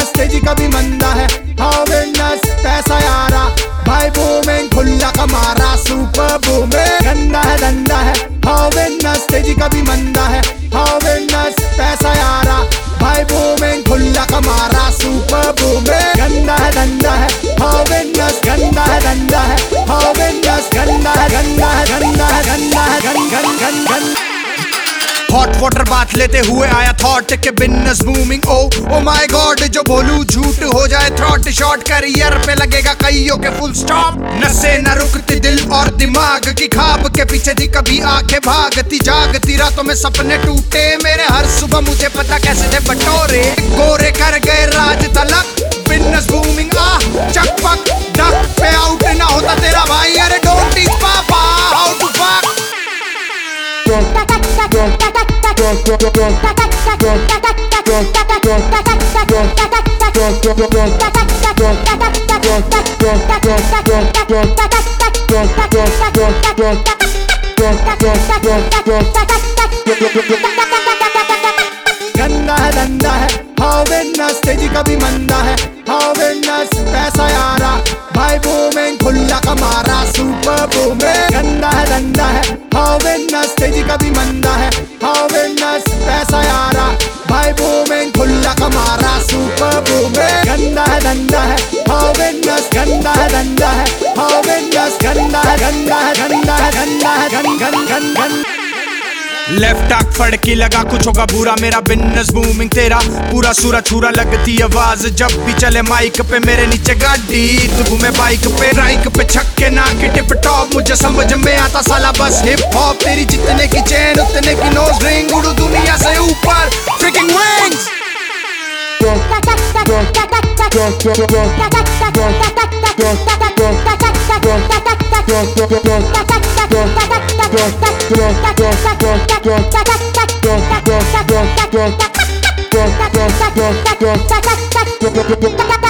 Witness तेजी कभी मंदा है, हाँ विटनेस पैसा यारा, भाई बूमिंग खुला कमारा, सुपर बूमिंग गंदा है धंधा है, हाँ विटनेस तेजी कभी मंदा है, हाँ विटनेस पैसा यारा, भाई बूमिंग खुला कमारा, सुपर बूमिंग गंदा है धंधा है, हाँ विटनेस गंदा है धंधा है, हाँ विटनेस गंदा है गंदा है गंदा है गंदा है gun gun gun gun. Hot water बात लेते हुए आया थॉट के business booming, oh my god, जो बोलूं झूठ हो जाए थ्रॉट, शॉर्ट करियर पे लगेगा कईयों के फुल स्टॉप, नसें न रुकती दिल और दिमाग की खाब के पीछे थी कभी आंखें भागती जागती रातों में सपने टूटे मेरे, हर सुबह मुझे पता कैसे थे बटोरे, गोरे कर गए राज तलक, बिजनेस बूमिंग आ चकपक डक पे आउट ना होता तेरा भाई, अरे don't teach papa how to fuck. गंदा है धंधा है, हाँ विटनेस तेजी कभी मंदा है, हाँ विटनेस पैसा यारा, भाई बूमिंग खुला कमारा, सुपर बूमिंग गंदा है धंधा है, हाँ विटनेस तेजी कभी मंदा है, हाँ विटनेस पैसा यारा, भाई बूमिंग खुला कमारा, सुपर बूमिंग गंदा है धंधा है, हाँ विटनेस गंदा है धंधा है, हाँ विटनेस गंदा है गंदा है गंदा है गंदा है gun gun gun gun. Left आंख फड़की लगा कुछ होगा बुरा, मेरा बिजनेस बूमिंग तेरा पूरा सूरा छूरा, लगती आवाज जब भी चले माइक पे, मेरे नीचे गाड़ी तू घूमे बाइक पे, राइक पे छक्के ना के टिप टॉप, मुझे समझ में आता साला बस हिप हॉप, तेरी जितने की चेन उतने की नोज रिंग, उड़ू दुनिया से ऊपर फ्रिकिंग विंग्स। Go